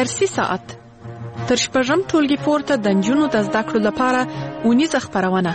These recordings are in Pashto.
درسي ساعت تر شپږم ټولګي پورته د نجونو د زده کړو لپاره اونیزه خپرونه.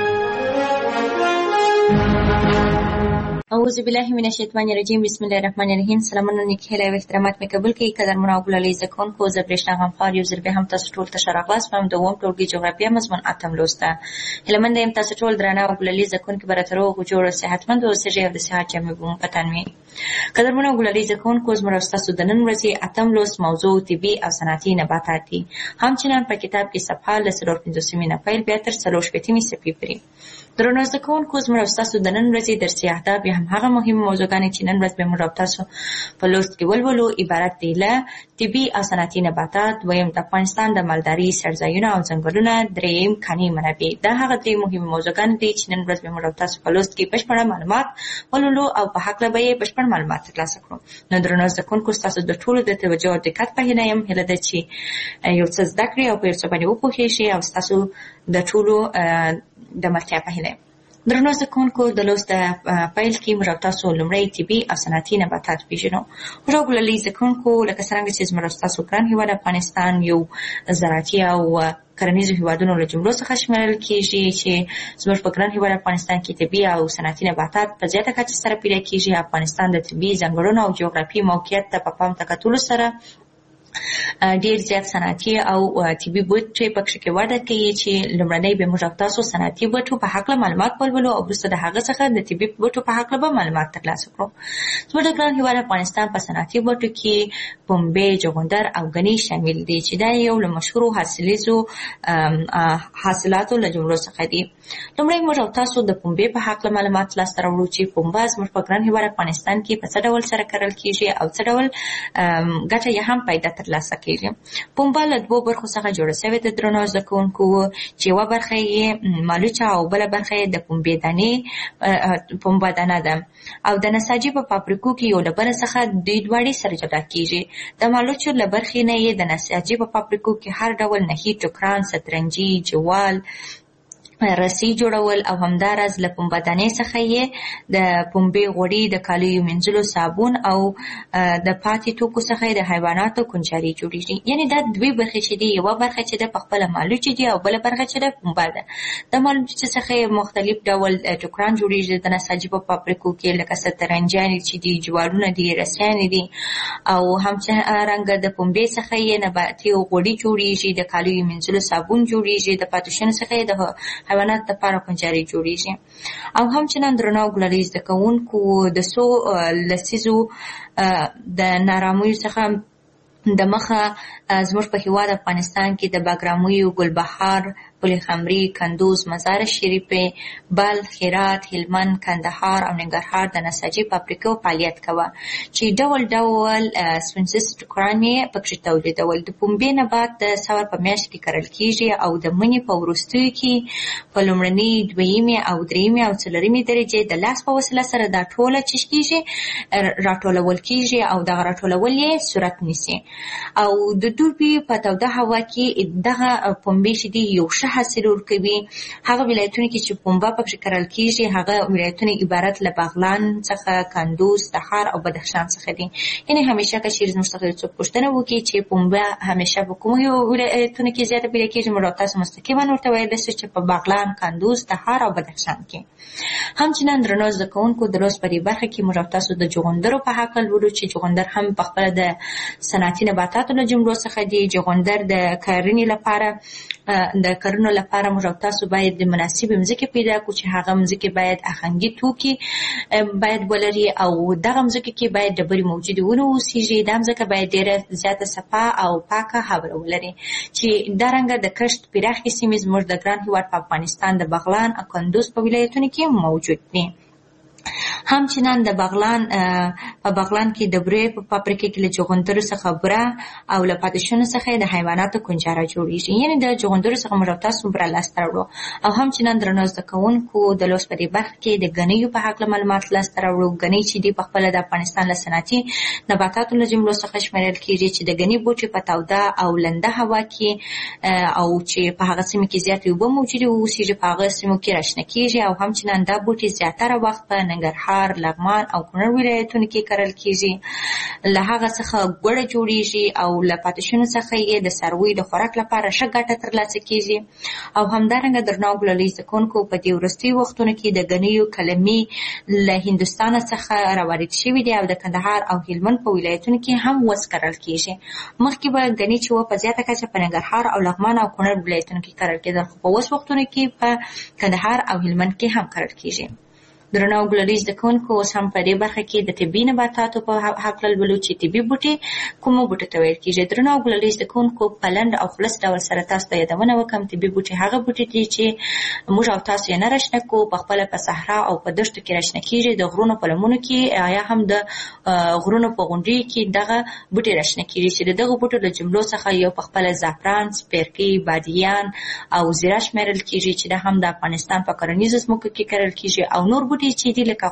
اعوذ بالله من الشیطان الرجیم. بسم الله الرحمن الرحیم. سلامونه نیکی هیله او احترامات مې قبول کړئ. قدرمنو او ګلالي زده کوونکو، زه برېښنا غمخوار یو ځل بیا هم تاسو ټول ته ښه راغلاست. په دوم ټولګي جغرافیه مضمون اتم لوست ته هیلهمنده یم تاسو ټول درانه او ګلالي زده کوونکي به راته روغ جوړ او صحتمند اوسئ او د صحت جامې به مو په تن وي. قدرمنو او ګلالي زده کوونکو، زموږ او ستاسو د نن ورځې اتم لوست موضوع طبي او صنعتي نباتات دي. همچنان په کتاب کې صفحه له 450 نه پیل بیا تر 460 صفحې پورې. درنو زده کوونکو، زموږ او ستاسو د نن ورځې درسي اهداف یا هم هغه مهمه موضوعګانې چې نن ورځ به موږ او تاسو په لوست کې ولولو عبارت دي له طبي او صنعتي نباتات، دویم د افغانستان د مالداري سرځایونه او ځنګلونه، دریم کاني منابع. دا هغه درې مهمه موضوعګانې دي چې نن ورځ به موږ او تاسو په لوست کې بشپړ معلومات ولولو او په هکله به یې بشپړ معلومات ترلاسه کړو. نو درنو زده کوونکو، ستاسو د ټولو د توجه او دقت په هیله یم. هیله ده چې یو څه زده کړئ او په یو څه باندې وپوهیږئ او ستاسو د ټولو د ملتیا په هیله. درنو زده کوونکو، د لوست پیل کې موږ تاسو لومړی طبي او صنعتي نباتات پیژنو. موږ ګلالي زده کوونکو، لکه څرنګه چې زموږ تاسو ګران هیواد افغانستان یو زراعتي او کرنیزو هیوادونو له جملو څخه شمیرل کېږي چې زموږ په ګران هیواد افغانستان کې طبي او صنعتي نباتات په زیاته کچه سره پیدا کېږي. افغانستان د طبي ځانګړنو او جغرافیایي موقعیت ته په پام ته کتلو سره ډیر زیات صنعتي او طبي بوټي پکې کې وده کوي چې لومړنۍ به موږ تاسو صنعتي بوټو په حق له معلومات ولولو او وروسته د هغه څخه د طبي بوټو په حق له معلومات ترلاسه کړو. زموږ د ګران هیواد افغانستان په صنعتي بوټو کې پنبه، جغندر او غني شامل دي چې دا یو له مشهورو حاصلاتو له جملو څخه دي. لومړی موږ تاسو د پنبه په حق له معلومات ترلاسه راوړو چې پنبه زموږ په ګران هیواد افغانستان کې په څه ډول سره کرل کېږي او څه ډول ګټه یې هم پیدا ترلاسه کېږي. پنبه له دوو برخو څخه جوړه شوې ده درنو زده کوونکو، چې یوه برخه یې مالوچه او بله برخه یې د پنبه دانه ده او د نساجي په فابریکو کې یو له بله څخه دوی دواړې سره جدا کېږي. د مالوچو له برخې نه یې د نساجي په فابریکو کې هر ډول نهي، ټوکران، سترنجي، جوال، رسۍ جوړول او همداراز له پنبه دانې څخه یې د پنبې غوړي، د کالیو مینځلو صابون او د پاتې توکو څخه یې د حیواناتو کنجاري جوړېږي. یعنې دا دوې برخې چې دي، یوه برخه چې ده په خپله مالوچې دي او بله برخه چې ده پنبه ده. د مالوچې څخه یې مختلف ډول ټوکران جوړېږي د نساجي په فابریکو کې، لکه سترنجانې چې دي، جوالونه دي، رسیانې دي او همچنانګه د پنبې څخه یې نباتي غوړي جوړېږي، د کالیو مینځلو صابون جوړېږي، د پاتې شونو څخه یې د حیوانات لپاره کنجاري جوړېږي. او همچنان درنو ګلالي زده کوونکو، د څو لسیزو د نارامیو څخه د مخه زموږ په هیواد افغانستان کې د باګرامیو، ګلبهار، پلخمري، کندوز، مزار شریف، بلخ، هرات، هلمند، کندهار او ننګرهار د نساجي فابریکو فعالیت کوه چې ډول ډول سپنسس ټوکران یې پکې تولیدول. د پنبې نبات د سور په میاشت کې کرل کېږي او د مني په وروستیو کې په لومړنۍ، دویمې او دریمې او څلورمې درجې د لاس په وسیله سره دا ټوله چې کېږي راټولول کېږي او دغه راټولول یې صورت نیسي. او د دوبي په توده هوا کې دغه پنبې چې دي یو ښه حاصل ورکوي. هغه ولایتونه کې چې پنبه پکې کرل کېږي هغه ولایتونه عبارت له بغلان څخه، کندوز، تخار او بدخشان څخه دي. یعنې همیشه که چیرې زموږ څخه څوک پوښتنه وکړي چې پنبه همیشه په کومو ولایتونو کې زیاته پیدا کېږي، موږ تاسو مستقیما ورته ویلی شو چې په بغلان، کندوز، تخار او بدخشان کې. همچنان درنو زده کوونکو، د لوست په دې برخه کې موږ تاسو د جغندرو په هکله لولو چې جغندر هم پخپله د صنعتي نباتاتو له جملو څخه دي. جغندر د کرنې لپاره موږ تاسو باید د مناسبې مځکې پیدا کړو چې هغه مځکې باید اخنګي توکي باید ولري او دغه مځکې کې باید ډبرې موجودې ونه اوسېږي. دا مځکه باید ډېره زیاته صفا او پاکه هوا ولري چې دارنګه د کښت پراخې سیمې زموږ د ګران هیواد په افغانستان د بغلان او کندوز په ولایتونو کې موجود دي. همچنان د بغلان کې د بورې په فابریکه کې له جغندرو څخه بوره او له پاتې شونو څخه د حیواناتو کنجاره جوړېږي. یعنې د جغندرو څخه موږ تاسو بوره لاسته راوړو. او همچنان درنو زده کوونکو، د لوست په دې برخه کې د غنیو په هکله معلومات لاسته راوړو. غني چې دي پخپله د افغانستان له صنعتي نباتاتو له جملو څخه شمیرل کېږي چې د غني بوټي په توده او لنده هوا کې او چې په هغه سیمه کې زیاتې اوبه موجودې اوسېږي په هغه سیمو کې راشنه کېږي. او همچنان دا بوټي زیاتره وخت په ننګرهار ننګرهار، لغمان او کونړ ولایتونو کې کرل کیږي. له هغه څخه ګوړه جوړیږي او له پاتې شونو څخه یې د څارویو د خوراک لپاره ښه ګټه ترلاسه کیږي. او همدارنګه درنو ګلالي زده کوونکو، په دې وروستیو وختونو کې د ګنیو کلمې له هندوستان څخه راوارد شوي دي او د کندهار او هلمند په ولایتونو کې هم وڅکرل کیږي. مخکې به ګنی چې و په زیاته کچه په ننګرهار او لغمان او کونړ ولایتونو کې کرل کېدل، خو په اوس وختونو کې په کندهار او هلمند کې هم کرل کیږي. درنو ګلالي زده کوونکو، اوس هم په دې برخه کې د طبي نباتاتو په هکله لولو چې طبي بوټي کومو بوټو ته ویل کیږي. درنو ګلالي زده کوونکو، په لنډ او خلاص ډول سره تاسو ته یادونه وکړم. طبي بوټي هغه بوټي دي چې موږ او تاسو یې نه راشنه کوو، په خپله په صحرا او په دښتو کې راشنه کیږي. د غرونو په لمنو کې یا هم د غرونو په غونډیو کې دغه بوټي راشنه کیږي چې د دغه بوټو له جملو څخه یو په خپله زعفران، سپیرکۍ، بادیان او زیره شمیرل کیږي چې دا هم د افغانستان په کرنیزو ځمکو کې کرل کیږي. او نور بوټي چې دي لکه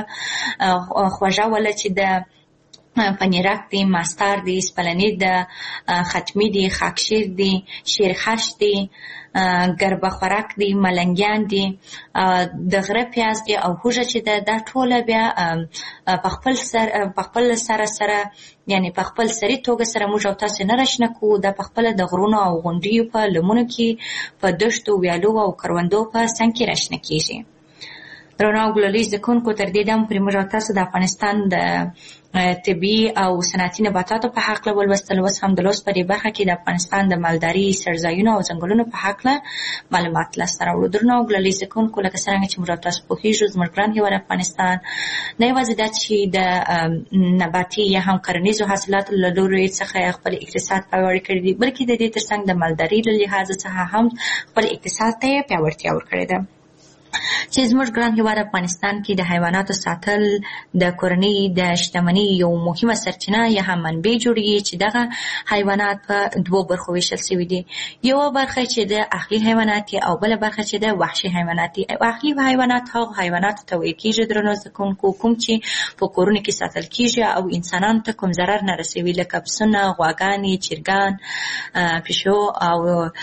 خواږه وله چې د پنیرک دی، ماستار دی، سپلنی ده، ختمی دی، خاکشیر دی، شیرخش دی، ګربه خوراک دی، ملنګیان دی، د غره پیاز دی او هوږه چې ده. دا ټوله بیا په خپل سره یعنی په خپل سري توګه سره موږ او تاسو نه راشنه کوو. دا په خپله د غرونو او غونډیو په لمنو کې، په دښتو، ویالو او کروندو په څنګ کې راشنه کیږي. درنو ګلالي زده کوونکو، تر دې دمه پورې موږ او تاسو د افغانستان د طبي او صنعتي نباتاتو په هکله ولوستل. اوس هم د لوست په دې برخه کې د افغانستان د مالداري، سرځایونو او ځنګلونو په هکله معلومات لاسته راوړو. درنو ګلالي زده کوونکو، لکه څرنګه چې موږ او تاسو پوهېږو، زموږ ګران هېواد افغانستان نه یوازې دا چې د نباتي یا هم کرنیزو حاصلاتو له لوري څخه خپل اقتصاد پیاوړی کړی دی، بلکې د دې ترڅنګ د مالداري له لحاظه څخه هم خپل اقتصاد ته یې پیاوړتیا ورکړې ده. چې زموږ ګران هېواد افغانستان کې د حیواناتو ساتل د کورنۍ د شتمنۍ یو مهمه سرچینه یا هم منبع جوړیږي چې دغه حیوانات په دوو برخو ویشل شوي دي. یوه برخه چې د اهلي حیوانات او بله برخه چې د وحشي حیوانات دي. اهلي حیوانات هغو حیواناتو ته ویل کېږي درنو زده کوونکو کوم چې په کورونو کې ساتل کېږي او انسانانو ته کوم ضرر نه رسوي، لکه پسونه، غواګانې، چرګان، پیشو او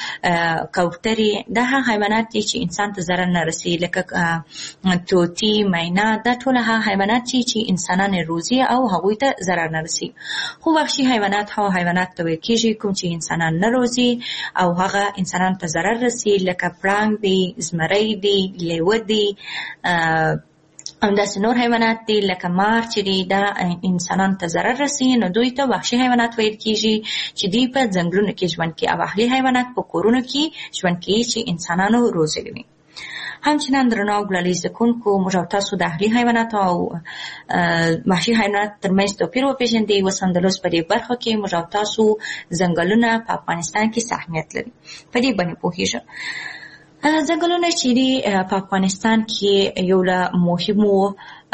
کوترې. دا هغه حیوانات دي چې انسان ته ضرر نه رسوي، لکه توتی، مینا. دا ټول هغه حیوانات چې انسانان روزي او هغوی ته ضرر نه رسي. خو وحشي حیوانات هغه حیوانات ته ویل کېږي کوم چې انسانان نه روزي او هغه انسانانو ته ضرر رسي، لکه پړانګ دی، زمری دی، لیوه دی، همداسې نور حیوانات دي لکه مار چې دی. دا انسانانو ته ضرر رسي، نو دوی ته وحشي حیوانات ویل کېږي چې دوی په ځنګلونو کې ژوند کوي او اهلي حیوانات په کورونو کې ژوند کوي چې انسانانو روزلي وي. همچنان درنو ګلالي زده کوونکو، موږ او تاسو د اهلي حیواناتو او وحشي حیواناتو ترمنځ توپیر وپېژندئ. اوس هم د لوست په دې برخه کې موږ او تاسو ځنګلونه په افغانستان کې څه اهمیت لري په دې باندې پوهېږو. ځنګلونه چې دي په افغانستان کې یو له مهمو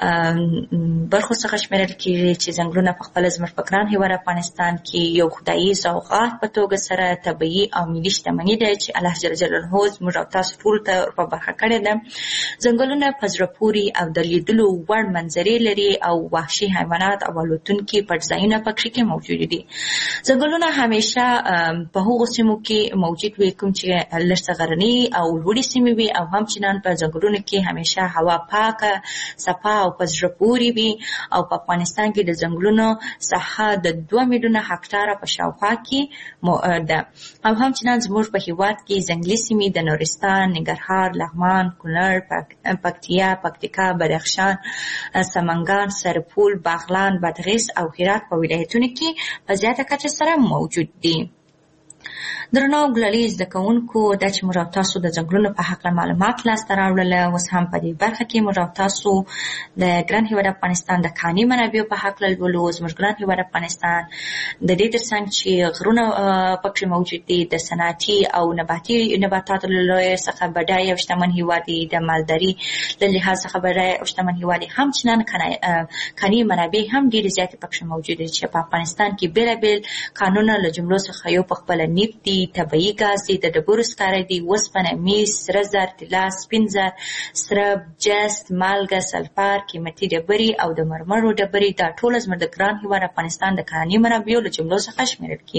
برخو څخه شمیرل کېږي چې ځنګلونه په خپله زموږ په ګران هېواد افغانستان کې یو خدایي سوغات په توګه سره طبیعي او ملي شتمني ده چې الله جل جلاله زموږ او تاسو ټولو ته په برخه کړې ده. ځنګلونه په زړه پورې او د لیدلو وړ منظرې لري او وحشي حیوانات او الوتونکي پټ ځایونه پکې کې موجود دي. ځنګلونه همیشه په هغو سیمو کې موجود وي کوم چې لږ څه غرني او لوړې سیمې وي او همچنان په ځنګلونو کې همیشه هوا پاکه، صفا او په زړه پورې وي. او په افغانستان کې د ځنګلونو ساحه د 2 میلیونه هکټاره په شاوخوا کې ده. او همچنان زموږ په هېواد کې ځنګلي سیمې د نورستان، ننګرهار، لغمان، کونړ، پکتیا، پکتیکا، بدخشان، سمنګان، سرپل، باغلان، بادغیس او هرات په ولایتونو کې په زیاته کچه سره موجود دي. درنو ګلالي زده کوونکو، دا چې موږ او تاسو د ځنګلونو په هکله معلومات لاسته راوړله، اوس هم په دې برخه کې موږ او تاسو د ګران هېواد افغانستان د کاني منابعو په هکله لولو. زموږ ګران هېواد افغانستان د دې ترڅنګ چې غرونه پکې موجود دي، د صنعتي او نباتاتو له لوري څخه بډایه او شتمن هېواد دی، د مالداري له لحاظ څخه بډایه او شتمن هېواد دی. همچنان کاني منابع هم ډېرې زیاتې پکې موجود دي چې په افغانستان کې بېلابېل کانونه له جملو څخه یو په خپله نفت دی، طبیعي ګاز دی، د ډبرو سکاره دی، وسپنه، میس، سره زر، طلا، سپین زر، سرب، جست، مالګه، سلفر، قیمتي ډبرې او د مرمرو ډبرې. دا ټول زموږ د ګران هېواد افغانستان د کاني منابعو له جملو څخه شمیرل کېږي.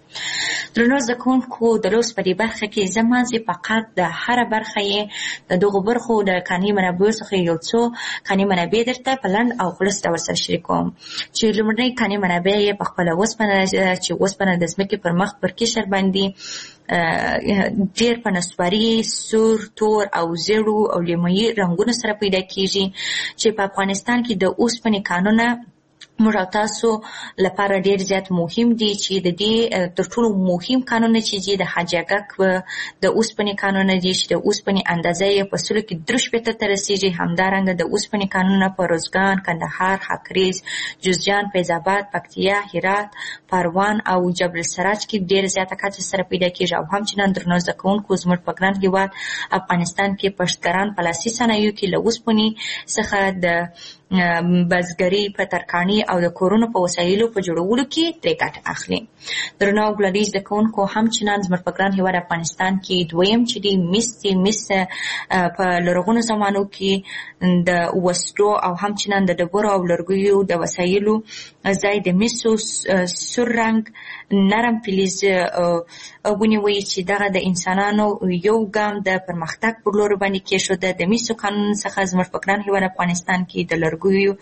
درنو زده کوونکو د لوست په دې برخه کې زه مازې فقط د هره برخه یې د دغو برخو د کاني منابعو څخه یو څو کاني منابع درته په لنډ او خلص ډول سره شریکوم چې لومړنۍ کاني منابع یې په خپله اوسپنه چې اوسپنه د ځمکې پر مخ پر قشر باندې ډېر په نسواري سور تور او زیړو او لیمویي رنګونو سره پیدا کیږي چې په افغانستان کې د اوسپنې کانونه موږ او تاسو لپاره ډېر زیات مهم دي چې د دې تر ټولو مهم کانونه چې دي د حاجي اګک د اوسپنې کانونه دي چې د اوسپنې اندازه یې په سلو کې 3 ته رسیږي. همدارنګه د اوسپنې کانونه په روزګان، کندهار، خاکریز، جوزجان، فیض آباد، پکتیا، هرات، پروان او جبل السراج کې ډېر زیاته کچه سره پیدا کیږي. او همچنان درنو زده کوونکو زموږ په ګران هېواد افغانستان کې پشتګران په لاسي صنایعو کې له اوسپنې څخه د بزګري په ترکاڼي او د کورونو په وسایلو په جوړولو کې ترې ګټه اخلي. درنو ګلالي زده کوونکو همچنان زموږ په ګران هېواد افغانستان کې دویم چې دی مس دی. مس په لرغونو زمانو کې د وسلو او همچنان د ډبرو او لرګیو د وسایلو ځای د مسو سور رنګ نرم فلز ونیوي چې دغه د انسانانو یو ګام د پرمختګ پر لور باندې کېښوده. د مسو قانون څخه زموږ په ګران هېواد افغانستان کې د لرګیو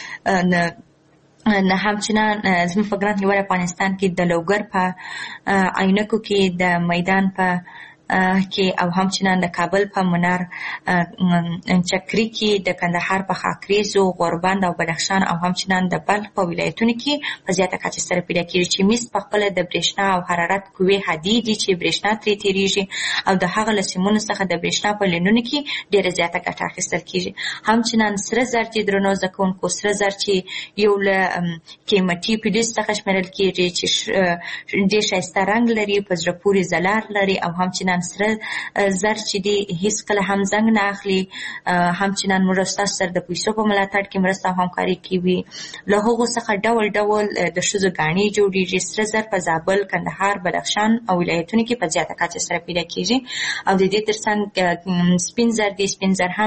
نه همچنان زموږ په ګران هېواد افغانستان کې د لوګر په عینکو کې د میدان په کې او همچنان د کابل په منار چکري کې د کندهار په خاکریزو، غوربند او بدخشان او همچنان د بلخ په ولایتونو کې په زیاته کچه سره پیدا کېږي چې مس په خپله د برېښنا او حرارت قوې هدي دي چې برېښنا ترې تېرېږي او د هغه له سیمونو څخه د برېښنا په لینونو کې ډېره زیاته ګټه اخیستل کېږي. همچنان سره زر چې درنو زده کوونکو سره زر چې یو له قیمتي فلز څخه شمېرل کېږي چې ډېر ښایسته رنګ لري، په زړه پورې ځلار لري او همچنان سره زر چې دی هیڅکله هم زنګ نه اخلي. همچنان موږ ستاسو سره د پیسو په ملاتړ کې مرسته او همکاري کوي. له هغو څخه ډول ډول د ښځو ګاڼې جوړېږي. سره زر په زابل، کندهار، بدخشان او ولایتونو کې په زیاته کچه سره پیدا کېږي او د دې ترڅنګ سپین زر دی. سپین زر هم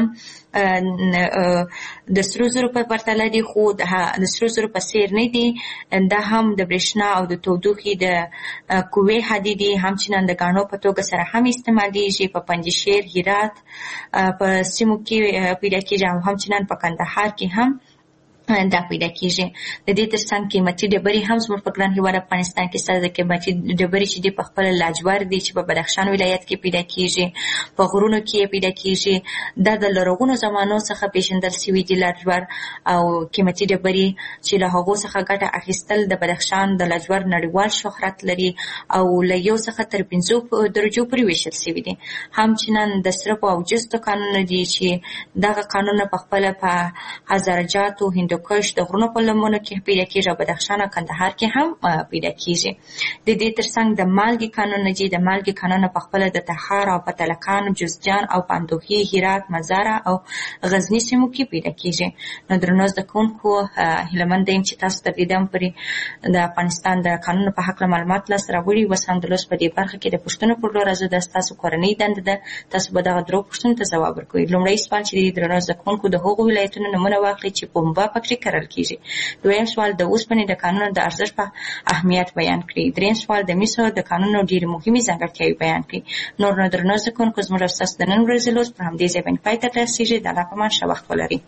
د سرو زرو په پرتله دي خو د سرو زرو په څېر نه دي. دا هم د برېښنا او د تودوخې د قوې هدي دي. همچنان د ګاڼو په توګه سره هم استعمالیږي. په پنجشیر، هرات په سیمو کې پیدا کېږي او همچنان په کندهار کې هم دا پیدا کېږي. د دې ترڅنګ قیمتي ډبرې هم زموږ په ګران هېواد افغانستان کې سره د قیمتي ډبرې چې دي په خپله لاجور دي چې په بدخشان ولایت کې پیدا کېږي، په غرونو کې پیدا کېږي. دا د لرغونو زمانو څخه پیژندل سوي دي لاجور او قیمتي ډبرې چې له هغو څخه ګټه اخیستل د بدخشان د لاجور نړیوال شهرت لري او له 1 څخه تر 5 درجو پورې ویشل سوي دي. همچنان د سرپو او جستو کانونه دي چې دغه کانونه په خپله په هزارجاتو، هندوکش د غرونو په لمنو کې پیدا کېږي او بدخشان او کندهار کې هم پیدا کېږي. د دې ترڅنګ د مالګې کانونه دي. د مالګې کانونه په خپله د تخار او پتلکان، جوزجان او پاندوخي، هرات، مزار او غزني سیمو کې پیدا کېږي. نو درنو زده کوونکو هیلهمنده یم چې تاسو تر دې دمه پورې د افغانستان د قانونو په هکله معلومات لاسته راوړي. اوس هم د لوست په دې برخه کې د پوښتنو پر لور راځو. دا ستاسو کورنۍ دنده ده. تاسو به دغه 3 پوښتنو ته ځواب ورکوئ. لومړی سوال چې دی درنو زده کوونکو د هغو ولایتونو نومونه واخلئ چې پنبه پکې کرل کېږي. دویم سوال د اوسپنې د کانونو د ارزښت په اهمیت بیان کړئ. دریم سوال د مسو د کانونو ډېرې مهمې ځانګړتیاوې بیان کړئ. نور نو درنو زده کوونکو زموږ او ستاسو د نن ورځې لوست پر همدې ځای باندې پای ته رسېږي. د الله په امان ښه وخت ولرئ.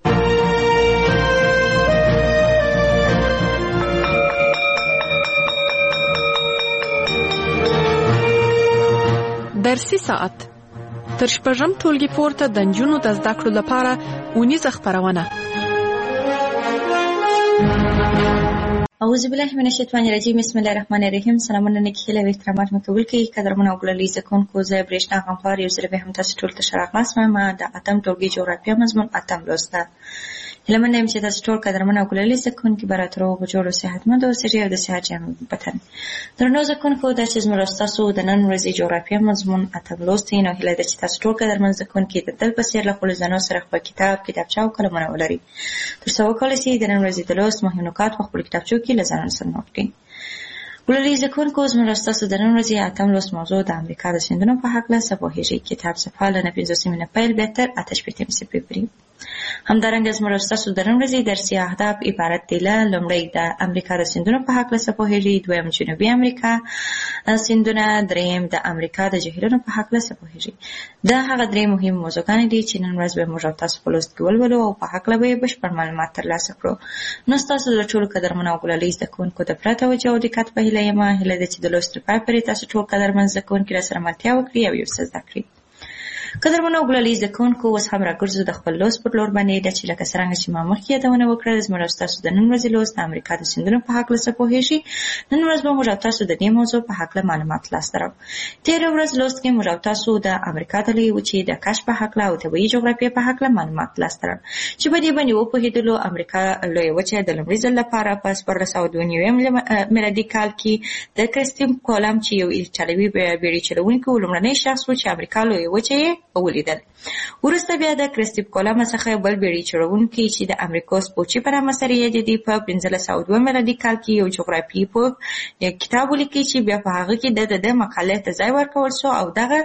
درسي ساعت تر 6 ټولګي پورته د نجونو د زده کړو لپاره اونیزه خپرونه. اعوذ بالله من الشیطان الرجیم. بسم الله الرحمن الرحیم. سلامونه نیکې هیلې او احترامات مې قبول کړئ. قدرمنو او ګلالي زده کوونکو، زه برېښنا غمخوار یو ځل بیا هم تاسو ټولو ته ښه راغلاست یم. د 8م ټولګي جغرافیه مضمون 8م لوست ده. هیلهمنده یم چې تاسو ټول قدرمن او ګلالي زده کوونکي به راتر وګو جوړ او صحتمند اوسئ او د صحت جامې وپتن. درنو زده کوونکو، دا چې زموږ ستاسو د نن ورځې جغرافیه مضمون 8م لوست دی. نو هیله ده چې تاسو ټول قدرمن زده کوونکي د تل په څېر له خپلو ځانو سره خپل کتاب، کتابچه او قلمونه ولرئ تر څو وکولی شئ د نن ورځې د لوست مهم نکات په خپلو کتابچو کې له ځانونو سره نوټ کړئ. ګلالي زده کوونکو، زموږ ستاسو د نن ورځې 8م لوست موضوع د امریکا د سیندونو په هکله څه پوهېږئ. کتاب صفحه له 95 نه پیل بیا تر 88 صفحې پورې. همدارنګه زموږ ستاسو د نن ورځې درسي اهداف عبارت دي له: لومړی د امریکا د سیندونو په هکله څه پوهېږئ، دویم جنوبي امریکا سیندونه، دریم د امریکا د جهیلونو په هکله څه پوهېږئ. دا هغه درې مهم موضوعګانې دي چې نن ورځ به موږ او تاسو په لوست کې ولولو او په هکله به یې بشپړ معلومات ترلاسه کړو. نو ستاسو د ټولو قدرمنو او ګلالۍ زده کوونکو د پوره توجه او دقت په هیله یم. هیله ده چې د لوست تر پای پورې تاسو ټول قدرمن زده کوونکي راسره ملتیا وکړي او یو څه زده کړي. قدرمنو او ګلالۍ زده کوونکو، اوس هم راګرځو د خپل لوست پر لور باندې، ده چې لکه څرنګه چې ما مخکې یادونه وکړه، زموږ او ستاسو د نن ورځې لوست د امریکا د سیندونو په هکله څه پوهېږئ. نن ورځ به موږ او تاسو د دې موضوع په هکله معلومات لاسته راوړو. تېره ورځ لوست کې موږ او تاسو د امریکا د لویې وچې د کشف په هکله او طبیعي جغرافیې په هکله معلومات لاسته راوړو چې په دې باندې وپوهېدلو امریکا لویه وچه د لومړي ځل لپاره په 1492 میلادي کال کې د کریسټوف کولمب چې یو ایټالوي بیړۍ چلوونکی و لومړنی شخص و چې امریکا لویه وچه یې ولیدل. وروسته بیا د کریسټوف کولمب څخه بل بیړۍ چلوونکی چې د امریکا سپوچي په نامه سره یادېدی په 1502 میلادي کال کې یو جغرافیې پوه کتاب ولیکي چې بیا په هغه کې د مقالې ته ځای ورکول سو او دغه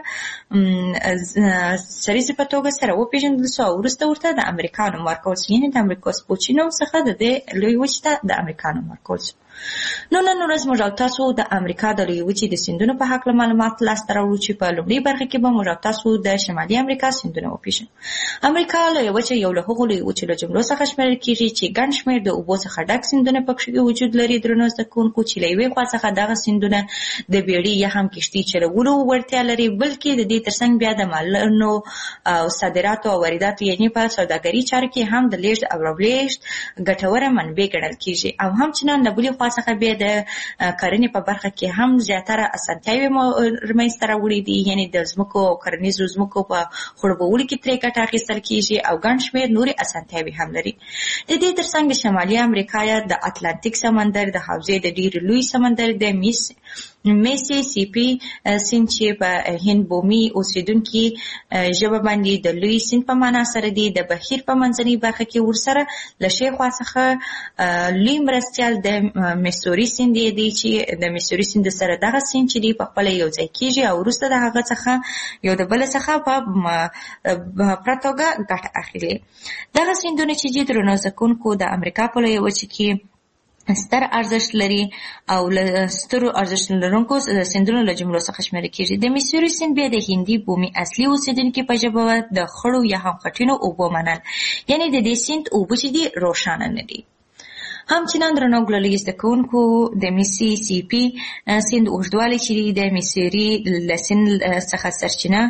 سریزې په توګه سره وپېژندل سو او وروسته ورته د امریکا نوم ورکول سو، یعنې د امریکا سپوچي نوم څخه د دې لویې وچې ته د امریکا نوم ورکول سو. نو نن ورځ موږ او تاسو د امریکا د لویې وچې د سیندونو په هکله معلومات لاسته راوړو چې په لومړۍ برخه کې به موږ او تاسو د شمالي امریکا سیندونه وپېژنو. امریکا لویه وچه یو له هغو لویو وچو له جملو څخه شمېرل کېږي چې ګڼ شمېر د اوبو څخه ډک سیندونه پکې وجود لري. درنو زده کوونکو، چې له یوې خوا څخه دغه سیندونه د بیړۍ یا هم کښتۍ چلولو وړتیا لري، بلکې د دې ترڅنګ بیا د مالونو او صادراتو او وارداتو یعنې په سوداګري چارو کې هم د لیږد او راولیږد ګټوره منبع ګڼل کېږي، او همچنان له بلې خوا څخه بیا د کرنې په برخه کې هم زیاتره اسانتیاوې رامنځته راوړي دي، یعنې د ځمکو او کرنیزو ځمکو په خړوبولو کې ترې ګټه اخیستل کېږي او ګڼ شمېر نورې اسانتیاوې هم لري. د دې ترڅنګ د شمالي امریکا یا د اتلانتیک سمندر د حوزې د ډېر لوی سمندر د میسیسیپي سیند چې په هند بومي اوسېدونکي ژبه باندې د لوی سیند په معنا سره دی، د بهیر په منځنۍ برخه کې ورسره له شاوخوا څخه لوی مرستیال د میسوري سیند دی چې د میسوري سیند سره دغه سیند چې دی په خپله یو ځای کېږي او وروسته د هغه څخه یو د بل څخه په پوره توګه ګټه اخلي. دغه سیندونه چې دي درنو زده کوونکو د امریکا په لویه وچه کې ستر ارزښت لري او له سترو ارزښت لرونکو سیندونو له جملو څخه شمېرل کېږي. د میسوري سیند بیا د هندي بومي اصلي اوسېدونکي په ژبه د خړو یا هم خټینو اوبو منل، یعنې د دې سیند اوبه چې دي روښانه نه دي. همچنان درنو ګلالۍ زده کوونکو، د میسیسیپي سیند اوږدوالی چې دی د میسوري له سیند څخه سرچینې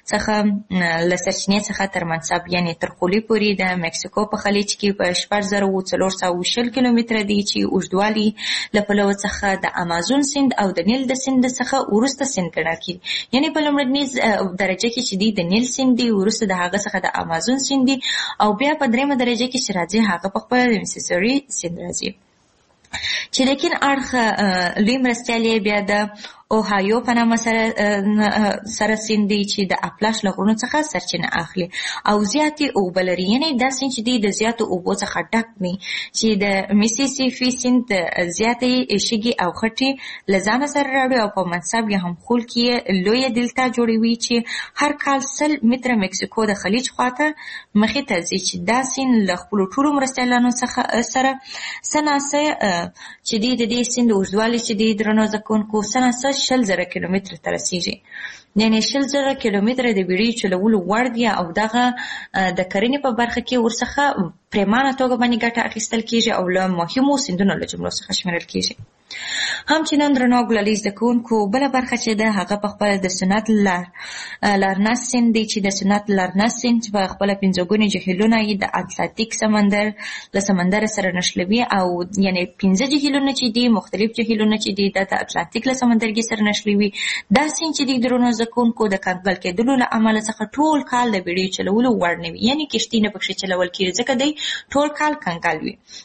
څخه تر منصب یعنې تر خولې پورې د مکسیکو په خلیج کې په 6420 کیلومتره دی چې اوږدوالی له پلوه څخه د امازون سیند او د نیل د سیند څخه وروسته سیند ګڼل کېږي، یعنې په لومړنۍ درجه کې چې دی د نیل سیند دی، وروسته د هغه څخه د امازون سیند دی، او بیا په دریمه درجه کې چې راځي هغه په خپله د میسیسیپي سیند راځي چې د کیڼ اړخ لوی مرستیال یې بیا د اوهایو په نامه سره سیند دی چې د اپلاش له غرونو څخه سرچینه اخلي او زیاتې اوبه لري، یعنې دا سیند چې دی د زیاتو اوبو څخه ډک دی چې د میسیسیپي سیند زیاتې شګې او خټې له ځانه سره راوړي او په منصب یا هم خول کې لویه دلتا جوړوي چې هر کال 100 متره مکسیکو د خلیج خواته مخې ته ځي، چې دا سیند له خپلو ټولو مرستیالانو سره سناسه چې دی د دې سیند اوږدوالی چې دی درنو زده کوونکو 60,000 کیلومتره ته رسیږي، یعنې 60,000 کیلومتره د بیړۍ چلولو وړ دی او دغه د کرنې په برخه کې ورڅخه پرېمانه توګه باندې ګټه اخیستل کېږي او له مهمو سیندونو له جملو څخه شمېرل کېږي. همچنان درنو ګلالۍ زده کوونکو، بله برخه چې ده هغه په خپله د سنت لارنس سیند دی چې د سنت لارنس سیند په خپله 5 ګونې جهیلونه یې د اتلانتیک سمندر له سمندر سره نښلوي، او یعنې 5 جهیلونه چې دي مختلف جهیلونه چې دي د اتلانتیک له سمندرګي سره نښلوي. دا سیند چې دی درنو زده کوونکو د کنګل کېدلو له امله څخه ټول کال د بیړۍ چلولو وړ نه وي، یعنې کښتۍ نه پکښې چلول کېږي ځکه دی ټول کال کنګل وي.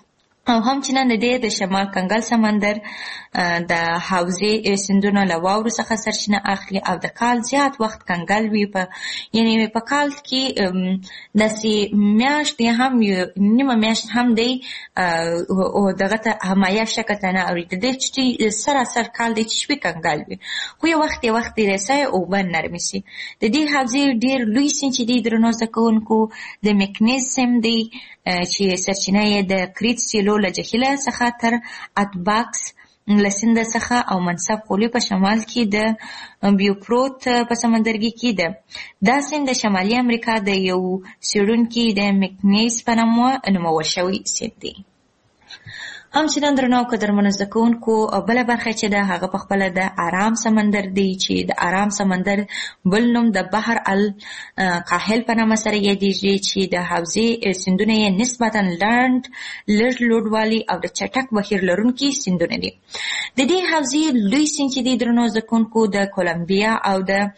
او همچنان د دې د شمال کنګل سمندر د حوزې سیندونه له واورو څخه سرچینه اخلي او د کال زیات وخت کنګل وي. یعنې په کال کې داسې میاشت هم نیمه میاشت هم دی دغه ته همایه شکل ته نه اوري، د دې چې سراسر کال دی چې شپې کنګل وي، خو یو وخت دی رسای اوبه نرمې سي. د دې حوزې ډېر لوی سیند چې دی درنو زده کوونکو د مکنیز سیند دی چې سرچینه یې د کریت سیلو له جهیله څخه تر اتباکس له سیند څخه او منصب قولي په شمال کې د بیوپروت په سمندرګي کې ده. دا سیند د شمالي امریکا د یو څېړونکي د مکنیز په نامه نومول شوی سیند دی. همچنان درنو قدرمنو زده کوونکو بله برخه چې ده هغه پخپله د ارام سمندر دی چې د ارام سمندر بل نوم د بحر الکاهل په نامه سره یادیږي چې د حوزې سیندونه یې نسبتا لږ لوړوالي او د چټک بهیر لرونکي سیندونه دي. د دې حوزې لوی سیند چې دی درنو زده کوونکو د کولمبیا او د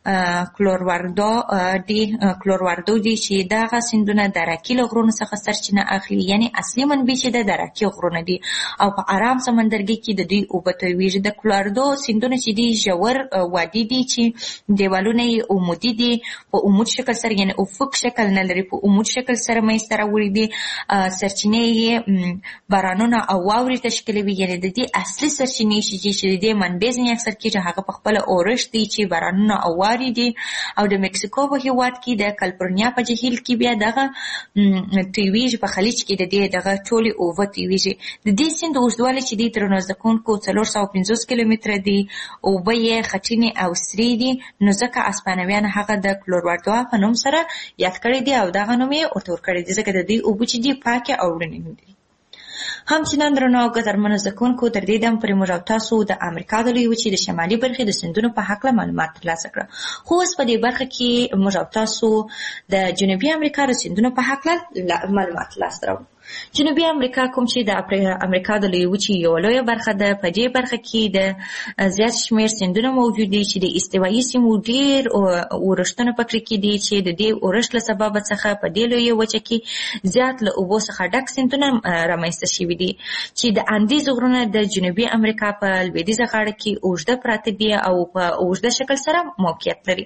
کلورواردو دی چې دغه سیندونه د راکي له غرونو څخه سرچینه اخلي، یعنی اصلي منبع چې د راکي غرونه دي او په ارام سمندرګي کې د دوی اوبه تویږي. د کلورواردو سیندونه چې دي ژور وادي دي چې دیوالونه یې عمودي دي، په عمود شکل سره یعنی افق شکل نه لري، په عمود شکل سره منځته راوړي دي. سرچینې یې بارانونه او واورې تشکیلوي، یعنی د دې اصلي سرچینې چې د دې منبع ځینې اکثر کېږي هغه پخپله اورښت دی چې بارانونه او دي. او د مکسیکو په هېواد کې د کالیفورنیا په جهیل کې بیا دغه تویږي، په خلیج کې د دې دغه ټولې اوبه تویږي. د دې سیند اوږدوالی چې دی درنو زده کوونکو 450 کیلومتره دی، اوبه یې خټینې او سرې دي، نو ځکه اسپانویان هغه د کلورواردو په نوم سره یاد کړی دی او دغه نوم یې ورته ورکړی دی ځکه د دې اوبه چې دي پاکې او روڼې دي. همچنان درنو قدرمنو زده کوونکو تر دې دم پورې موږ او تاسو د امریکا د لویې وچې د شمالي برخې د سیندونو په هکله معلومات ترلاسه کړه. خو اوس په دې برخه کې موږ او تاسو د جنوبي امریکا د سیندونو په هکله معلومات ترلاسه کوو. جنوبي امریکا کوم چې د امریکا د لویې وچې یوه لویه برخه ده، په دې برخه کې د زیات شمېر سیندونه موجود دي چې د استوایي سیمو ډېر اورښتونه پکې کې دي چې د دې اورښت له سببه څخه په دې لویه وچه کې زیات له اوبو څخه ډک سیندونه رامنځته شوي دي چې د اندیز غرونه د جنوبي امریکا په لویدیځه غاړه کې اوږده پراته دي او په اوږده شکل سره موقعیت لري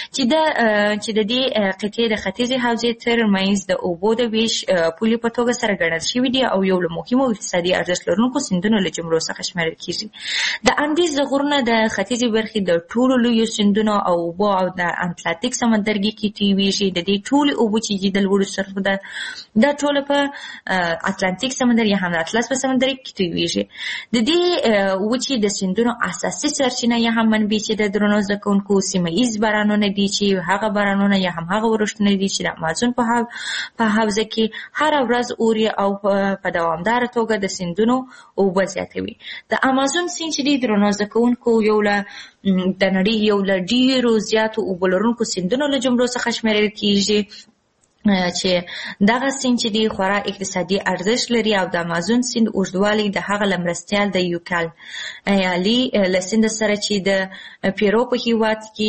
چې د دې قطعې د ختیځې حوزې تر منځ د اوبو د ویش پولې په توګه سره ګڼل شوي دي او یو له مهمو اقتصادي ارزښت لرونکو سیندونو له جملو څخه شمیرل کیږي. د اندیز غرونه د ختیځې برخې د ټولو لویو سیندونو او اوبو او د اتلانتیک سمندرګي کې تویږي. د دې ټولې اوبو چې د لوړو سطحو ده دا ټوله په اتلانتیک سمندر یا هم اطلس په سمندرګي کې تویږي. د دې وچې د سیندونو اساسي سرچینه یا هم منبع چې د درنو زده کوونکو سیمه ییز بارانونه دي چې هغه بارانونه یا هم هغه اورښتونه دي چې د امازون په حوزه کې هره ورځ اوري او په دوامداره توګه د سیندونو اوبه زیاتوي. د امازون سیند چې دی درنو زده کوونکو یو له د نړۍ یو له ډېرو زیاتو اوبه لرونکو سیندونو له جملو څخه شمیرل کیږي چې دغه سیند چې دی خورا اقتصادي ارزښت لري او د امازون سیند اوږدوالی د هغه له مرستیال د یوکالي له سیند سره چې د پیرو په هېواد کې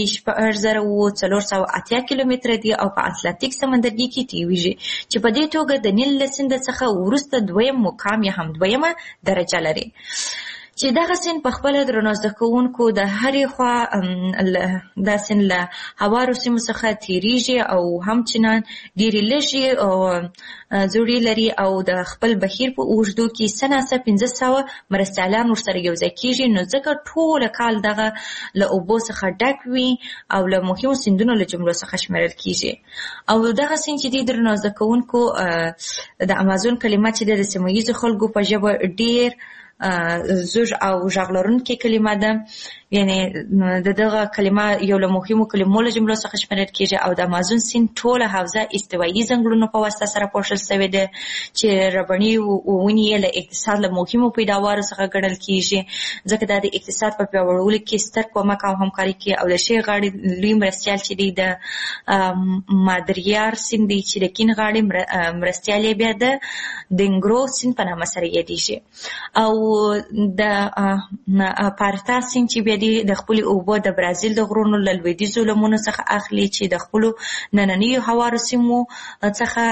6480 کیلومتره دی او په اتلانتیک سمندرګي کې تویږي چې په دې توګه د نیل له سیند څخه وروسته دویم مقام یا هم دویمه درجه لري. چې دغه سیند په خپله درنو زده کوونکو د هرې خوا دا سیند له هوارو سیمو څخه تېرېږي او همچنان ډېرې لږې زوړې لري او د خپل بهیر په اوږدو کې څه ناڅه 500 مرستیالان ورسره یوځای کېږي، نو ځکه ټوله کال دغه له اوبو څخه ډک وي او له مهمو سیندونو له جملو څخه شمیرل کېږي. او دغه سیند چې دی درنو زده کوونکو د امازون کلمه چې د سیمه ییزو خلکو په ژبه ډېر زوج او غږ لرونکې کلمه ده، یعنی دغه کلمه یو له مهمو کلمو له جملو څخه شمیرل کېږي او د امازون سیند ټوله حوزه استوایي ځنګلونو په واسطه سره پوښل شوې ده چې ربړني ونې یې له اقتصاد له مهمو پیداوارو څخه ګڼل کېږي ځکه دا د اقتصاد په پیاوړولو کې ستر کومک او همکاري کوي. او د ښې غاړې لوی مرستیال چې دی د مادریار سیند دی چې د کیڼ غاړې مرستیال یې بیا د دنګرو سیند په نامه سره یادېږي. او د پارتا سیند چې بیا د خپلې اوبه د برازیل د غرونو له لویدیځو لمنو څخه اخلي چې د خپلو نننیو هوارو سیمو څخه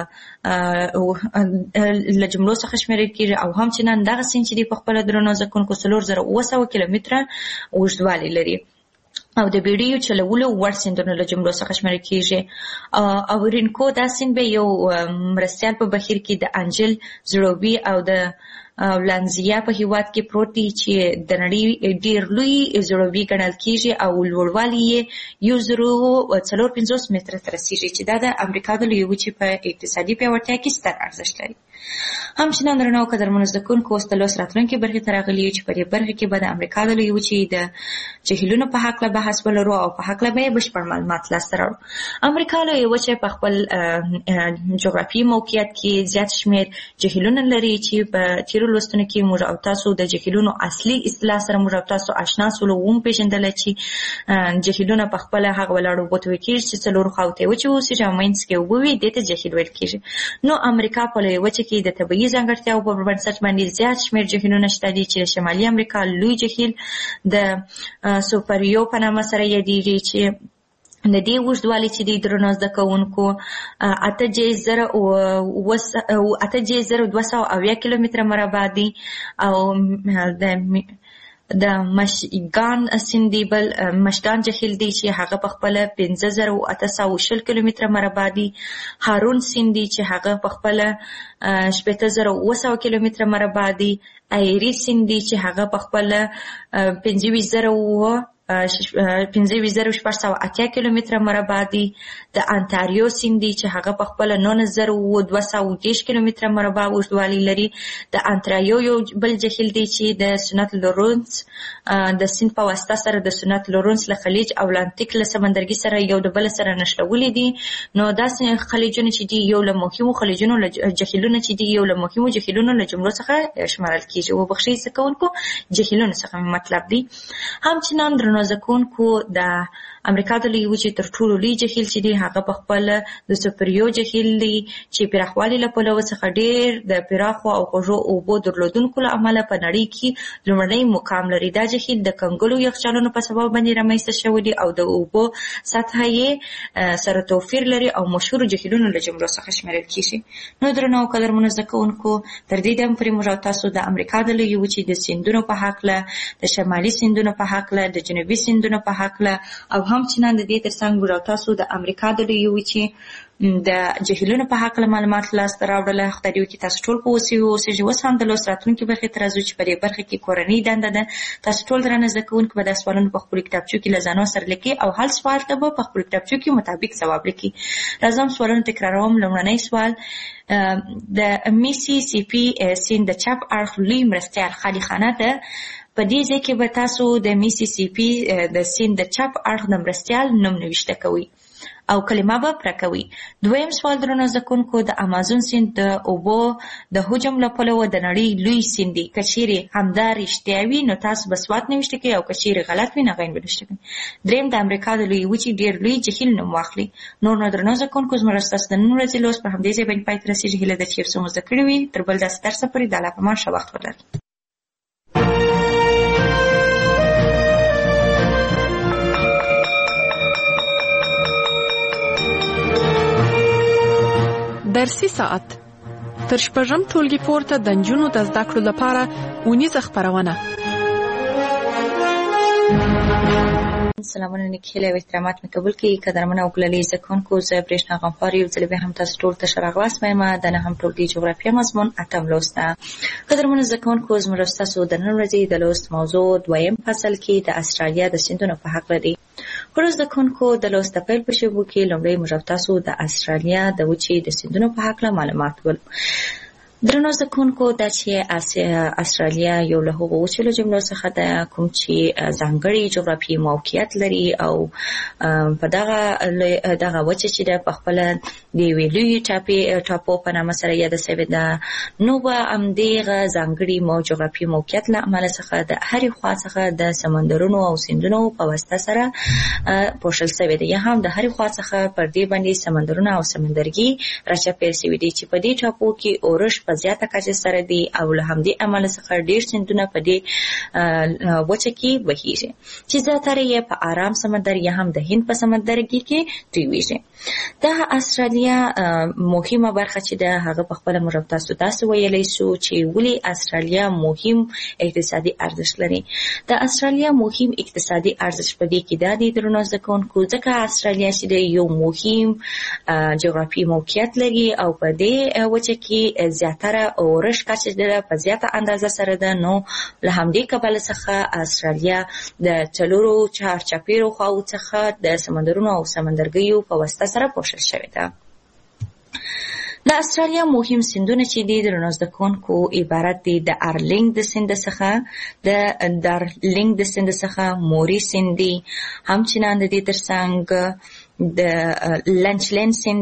له جملو څخه شمیرل کېږي او همچنان دغه سیند چې دی په خپله درنو زکونکو 4700 کیلومتره اوږدوالی لري او د بیړیو چلولو وړ سیندونو له جملو څخه شمیرل کېږي. اورینکو دا سیند به یو مرستیال په بهیر کې د انجل زړوبي او د ولانزیا په هیواد کې پروت دی چې د نړۍ ډېر لوی زړوبي ګڼل کېږي او لوړوالی یې 1054 متره ته رسېږي چې دا د امریکا د لویې وچې په اقتصادي پیاوړتیا کې ستر ارزښت لري. همچنان درنو او قدرمنو زده کوونکو اوس د لوست راتلونکې برخې ته راغلي یو چې په دې برخه کې به د امریکا د لویې وچې د جهیلونو په هکله بحث ولرو او په هکله به یې بشپړ معلومات لاسته راوړو. امریکا لویې وچې په خپل جغرافیایي موقعیت کې زیات شمېر جهیلونه لري چې په تېرو لوستونو کې موږ او تاسو د جهیلونو اصلي اصطلاح سره موږ او تاسو آشنا سولو وپېژندله چې جهیلونه په خپله هغه ولاړو اوبو ته ویل کېږي چې څلورو خواو ته یې وچې اوسېږي او منځ کې اوبه وي دې ته جهیل ویل کېږي. نو امریکا په لویې وچې کې د طبیعي ځانګړتیاو په بنسټ باندې زیات شمېر جهیلونه شته دي چې د شمالي امریکا لوی جهیل د سوپریو په نامه سره یادېږي چې د دې اوږدوالی چې دی درنو زده کوونکو 8270 کیلومتره مربع دی او د مشګان سیند دی بل مشګان جهیل دی چې هغه په خپله 5820 کیلومتره مربع دی. هارون سیند دی چې هغه په خپله 8700 کیلومتره مربع دی. ایری سیند دی چې هغه په خپله 25680 کیلومتره مربع دی. د انتاریو سیند دی چې هغه په خپله 9210 کیلومتره مربع اوږدوالی لري. د انتاریو یو بل جهیل دی چې د سنت لورنس د سیند په واسطه سره د سنت لورنس له خلیج او اتلانتیک له سمندرګي سره یو د بل سره نښلولي دي. نو داسې خلیجونه چې دي یو له مهمو خلیجونو جهیلونه چې دي یو له مهمو جهیلونو له جملو څخه شمارل کېږي. وبخښئ زده کوونکو جهیلونو څخه مطلب دی. همچنان درنو زده کوونکو د امریکا د لویې وچې تر ټولو لوی جهیل چې دی هغه په خپله د سوپریو جهیل دی چې پراخوالي له پلوه څخه ډېر د پراخو او خوږو اوبو درلودونکو له امله په نړۍ کې لومړنی مقام لري. دا جهیل د کنګلو یخچالونو په سبب باندې رامنځته شوی دی او د اوبو سطحه یې سره توپیر لري او مشهورو جهیلونو له جملو څخه شمیرل کېږي. نو درنو او قدرمنو زده کوونکو تر دې دمه پورې موږ او تاسو د امریکا د لویې وچې د سیندونو په هکله د شمالي سیندونو په هکله د جنوبي سیندونو په هکله او همچنان د دې ترڅنګ موږ او تاسو د امریکا د لویې وچې د جهیلونو په هکله معلومات لاسته راوړله. خدای دې وکړي تاسو ټول په اوسېږي. اوس هم د لوست راتلونکې برخې ته راځو چې په دې برخه کې کورنۍ دنده ده. تاسو ټول درانه زده کوونکي به دا سوالونه په خپلو کتابچو کې له ځانو سره لیکي او هر سوال ته به په خپلو کتابچو کې مطابق ځواب لیکي. راځم سوالونه تکراروم. لومړنی سوال د میسیسیپي سیند د چپ اړخ لوی مرستیال خالي خانه ده. په دې ځای کې به تاسو د میسیسیپي د سیند د چپ اړخ د مرستیال نوم نوشته کوئ او کلمه به پوره کوي. دویم سوال درنو زده کوونکو د امازون سیند د اوبو د حجم له پلوه د نړۍ لوی سیند دی. که چیرې همدا رښتیا وي نو تاسو به سوات نوشته کوئ او که چیرې غلط وي نو غین به نوشته کوئ. دریم د امریکا د لویې وچې ډېر لوی جهیل نوم واخلئ. نور نو درنو زده کوونکو زموږ ستاسو د نن ورځې لوست په همدې ځای باندې پای ته رسېږي. هیله ده چې یو څه مو زده کړي وي. تر بل داسې درسه پورې د الله په امان ښه وخت ولرئ. درسي ساعت تر شپږم ټولګي پورته د نجونو د زده کړو لپاره اونیزه خپرونه. سلامونه نیکهیلې او احترامات مې قبول کړئ. قدرمنه او ګلالي زده کوونکو زه برېښنا غمخوار یو ځل بیا هم تاسو ټول ته ښه راغلاست وایم. د نهم ټولګي جغرافیه مضمون 8م لوست ده. قدرمنو زده کوونکو زموږ ستاسو د نن ورځې د لوست موضوع دویم فصل کې د استرالیا د سیندونو په هکله دی. ورځ زده کوونکو د لوست د پیل په شیبو کې لومړی موږ تاسو د استرالیا د وچې د سیندونو په هکله معلومات ولرو. درنو زده کوونکو دا چې استرالیا یو له هغو وچو جملو څخه ده کوم چې ځانګړی جغرافیایي موقعیت لري او په دغه وچه چې ده په خپله د یوې لویې ټاپو په نامه سره یاده شوې ده. نو به همدغه ځانګړي جغرافیایي موقعیت له امله څخه د هرې خوا څخه د سمندرونو او سیندونو په واسطه سره پوښل شوې ده یا هم د هرې خوا څخه پر دې باندې سمندرونه او سمندرګي راچاپېر شوي دي چې په دې ټاپو کې اورښت په په زیاته کچه سره دي او له همدې امله څخه ډېر سیندونه په دې وچه کې بهیږي چې زیاتره یې په آرام سمندر یا هم د هند په سمندرګي کې تویږي. د استرالیا مهمه برخه چې ده هغه په خپله موږ تاسو داسې ویلی شو چې ولې استرالیا مهم اقتصادي ارزښت لري. د استرالیا مهم اقتصادي ارزښت په دې کې دا دی درنو زده کوونکو ځکه استرالیا چې د یو مهم جغرافیایي موقعیت لري او په دې وچه کې زیاتره اورښت کچه ده په زیاته اندازه سره ده. نو له همدې کبله څخه استرالیا د څلورو چارچاپیرو خواو څخه د سمندرونو او سمندرګیو په واسطه سره پوښل شوې ده. د استرالیا مهم سیندونه چې دي درنو زده کوونکو عبارت دي د ارلینګ د سیند څخه موري سیند دي، همچنان د دې ترڅنګ د لنچلین سیند